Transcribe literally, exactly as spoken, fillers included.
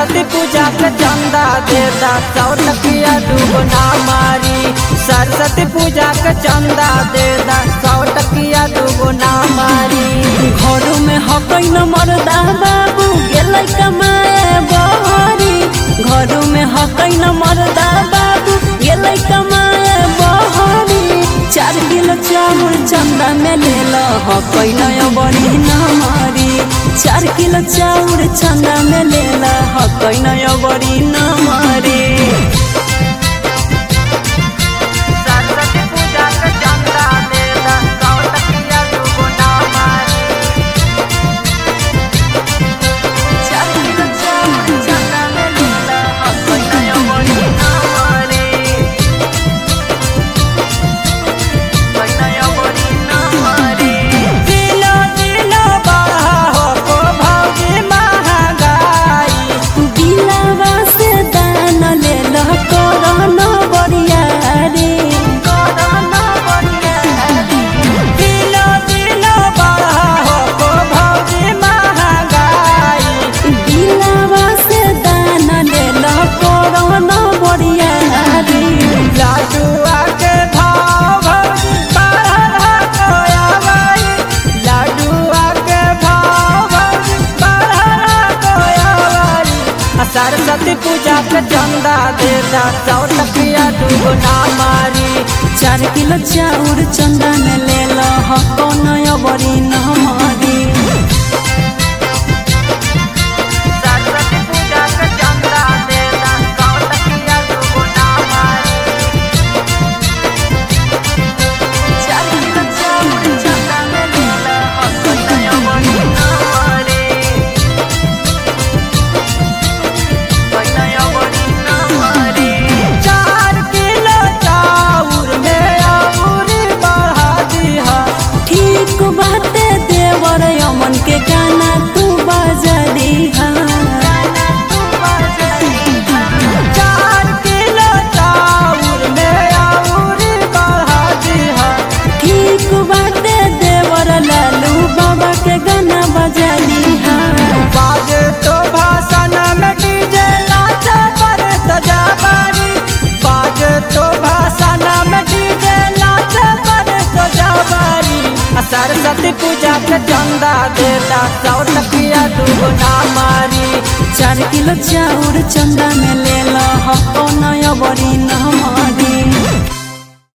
सरस्वती पूजा के चंदा देता सौ टकिया दुगुना मारी। सरस्वती पूजा के चंदा देता सौ टकिया दुगुना मारी। घरों में हकई न मरदा बाबू गेलै कमाए बहरी। घरों में हकई न मरदा बाबू गेलै कमाए बहरी। चार किलो चावल चंदा में ले लो हकई न बड़ी न मारी। चार किलो चावल चंदा में ले लो हकई न बड़ी न मारी। सरस्वती पूजा के चंदा देता सौ टकिया दुगुना मारी। चार किलो चाउर चंदा में ले लो हको नया बड़ी न मारी। सरस्वती पूजा के चंदा देता सौ टकिया दुगुना मारी। चार किलो चाउर चंदा में ले लो हको नया बड़ी न मारी। मन के गाना तू बजा दिहा। चार किलो चाउर में औरी बढ़ा दिहा। ठीक बाटे देवर लालू बाबा के गाना बजा दिहा। बाजे तो भाषण में डीजे नाचा पर सजा बारी। बाजे तो भाषण में डीजे नाचा पर सजा बारी। सरस्वती पूजा के चंदा देता सौ टकिया दुगुना मारी। चार किलो चाउर चंदा में ले लो हको नया बड़ी न मारी।